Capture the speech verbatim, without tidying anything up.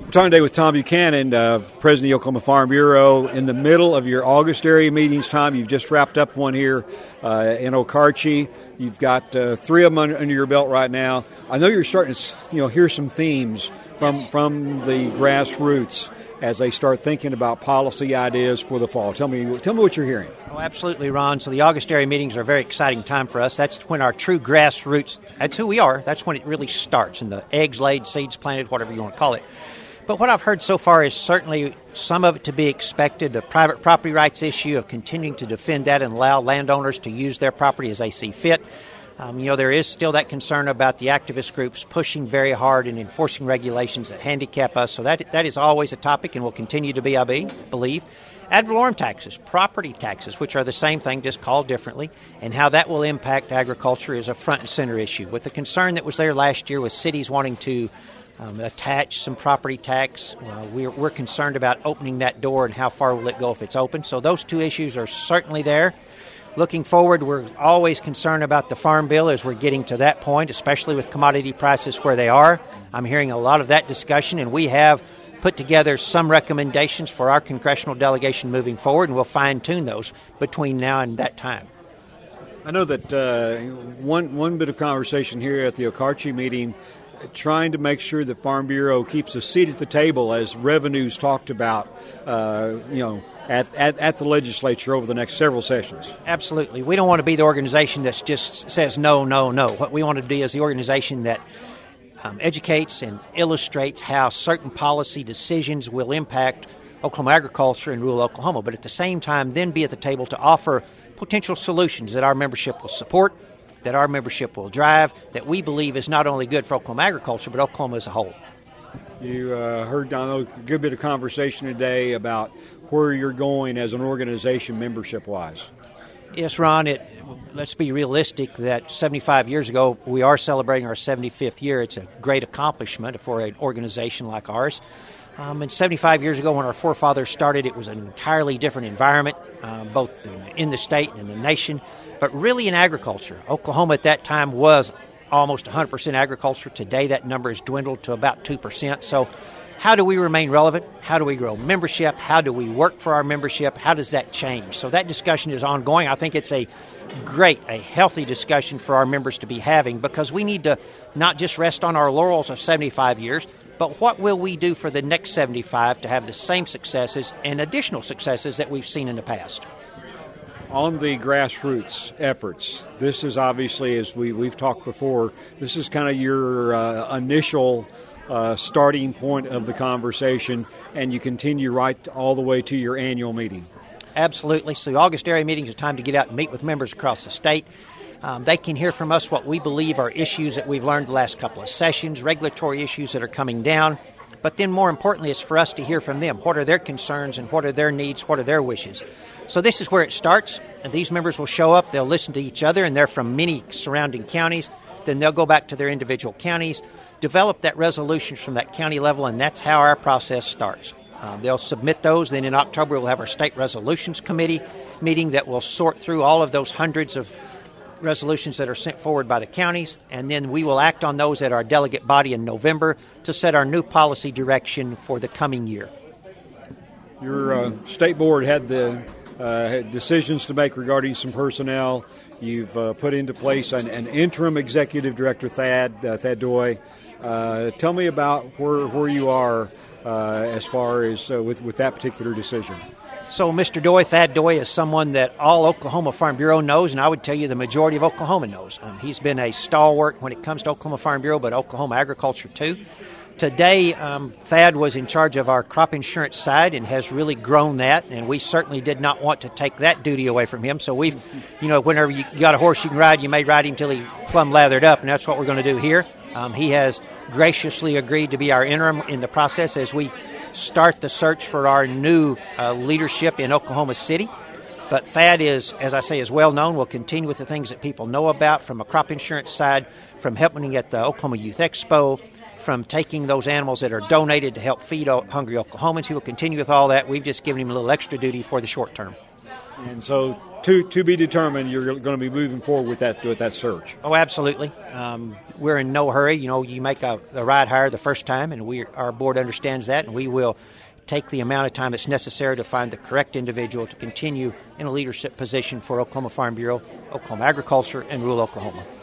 We're talking today with Tom Buchanan, uh, President of the Oklahoma Farm Bureau, in the middle of your August area meetings time. You've just wrapped up one here uh, in Okarche. You've got uh, three of them under, under your belt right now. I know you're starting to you know, hear some themes from, from the grassroots as they start thinking about policy ideas for the fall. Tell me, tell me what you're hearing. Oh, absolutely, Ron. So the August area meetings are a very exciting time for us. That's when our true grassroots, that's who we are. That's when it really starts, and the eggs laid, seeds planted, whatever you want to call it. But what I've heard so far is certainly some of it to be expected, the private property rights issue of continuing to defend that and allow landowners to use their property as they see fit. Um, you know, there is still that concern about the activist groups pushing very hard and enforcing regulations that handicap us. So that that is always a topic and will continue to be, I believe. Ad valorem taxes, property taxes, which are the same thing, just called differently, and how that will impact agriculture is a front and center issue. With the concern that was there last year with cities wanting to Um, attach some property tax. Uh, we're, we're concerned about opening that door and how far will it go if it's open. So those two issues are certainly there. Looking forward, we're always concerned about the Farm Bill as we're getting to that point, especially with commodity prices where they are. I'm hearing a lot of that discussion, and we have put together some recommendations for our congressional delegation moving forward, and we'll fine-tune those between now and that time. I know that uh, one, one bit of conversation here at the Okarche meeting trying to make sure the Farm Bureau keeps a seat at the table as revenues talked about, uh, you know, at, at, at the legislature over the next several sessions. Absolutely. We don't want to be the organization that just says no, no, no. What we want to be is the organization that um, educates and illustrates how certain policy decisions will impact Oklahoma agriculture and rural Oklahoma, but at the same time then be at the table to offer potential solutions that our membership will support, that our membership will drive, that we believe is not only good for Oklahoma agriculture, but Oklahoma as a whole. You uh, heard, I know, a good bit of conversation today about where you're going as an organization membership-wise. Yes, Ron, it, let's be realistic that seventy-five years ago, we are celebrating our seventy-fifth year. It's a great accomplishment for an organization like ours. Um, and seventy-five years ago when our forefathers started, it was an entirely different environment, um, both in the state and in the nation. But really in agriculture, Oklahoma at that time was almost one hundred percent agriculture. Today that number has dwindled to about two percent. So how do we remain relevant? How do we grow membership? How do we work for our membership? How does that change? So that discussion is ongoing. I think it's a great, a healthy discussion for our members to be having, because we need to not just rest on our laurels of seventy-five years, but what will we do for the next seventy-five to have the same successes and additional successes that we've seen in the past? On the grassroots efforts, this is obviously, as we, we've talked before, this is kind of your uh, initial uh, starting point of the conversation, and you continue right all the way to your annual meeting. Absolutely. So the August area meeting is a time to get out and meet with members across the state. Um, they can hear from us what we believe are issues that we've learned the last couple of sessions, regulatory issues that are coming down. But then more importantly is for us to hear from them. What are their concerns and what are their needs? What are their wishes? So this is where it starts. And these members will show up. They'll listen to each other, and they're from many surrounding counties. Then they'll go back to their individual counties, develop that resolution from that county level, and that's how our process starts. Uh, they'll submit those. Then in October, we'll have our State Resolutions Committee meeting that will sort through all of those hundreds of resolutions that are sent forward by the counties, and then we will act on those at our delegate body in November to set our new policy direction for the coming year. Your uh, state board had the uh, had decisions to make regarding some personnel. You've uh, put into place an, an interim executive director, Thad uh, Thad Doy. Uh, tell me about where where you are uh, as far as uh, with with that particular decision. So Mister Doy, Thad Doy, is someone that all Oklahoma Farm Bureau knows, and I would tell you the majority of Oklahoma knows. Um, he's been a stalwart when it comes to Oklahoma Farm Bureau, but Oklahoma agriculture too. Today, um, Thad was in charge of our crop insurance side and has really grown that, and we certainly did not want to take that duty away from him. So we've, you know, whenever you got a horse you can ride, you may ride him till he plumb lathered up, and that's what we're going to do here. Um, he has graciously agreed to be our interim in the process as we start the search for our new uh, leadership in Oklahoma City. But Thad is, as I say, is well known. We'll continue with the things that people know about from a crop insurance side, from helping at the Oklahoma Youth Expo, from taking those animals that are donated to help feed hungry Oklahomans. He will continue with all that. We've just given him a little extra duty for the short term. And so, to to be determined, you're going to be moving forward with that with that search. Oh, absolutely. Um, we're in no hurry. You know, you make a, the right hire the first time, and we our board understands that, and we will take the amount of time that's necessary to find the correct individual to continue in a leadership position for Oklahoma Farm Bureau, Oklahoma Agriculture, and rural Oklahoma.